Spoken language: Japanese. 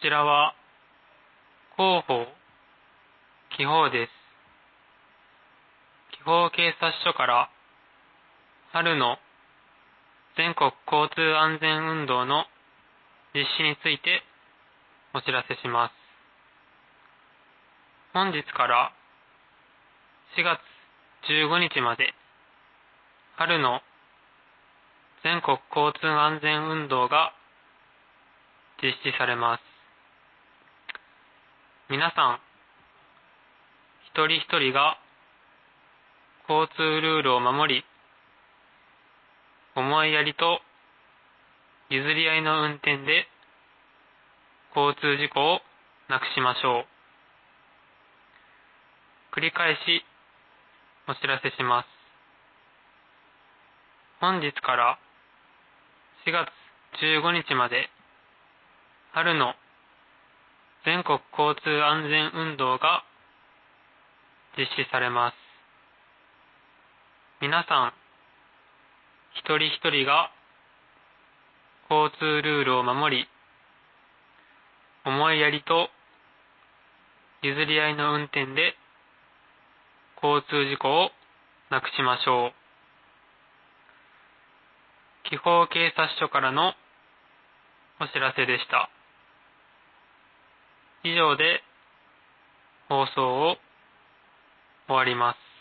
ちらは広報、記法です。記法警察署から春の全国交通安全運動の実施についてお知らせします。本日から4月15日まで春の全国交通安全運動が実施されます。皆さん、一人一人が交通ルールを守り、思いやりと譲り合いの運転で交通事故をなくしましょう。繰り返しお知らせします。本日から4月15日まで春の全国交通安全運動が実施されます。皆さん、一人一人が交通ルールを守り、思いやりと譲り合いの運転で交通事故をなくしましょう。記法警察署からのお知らせでした。以上で放送を終わります。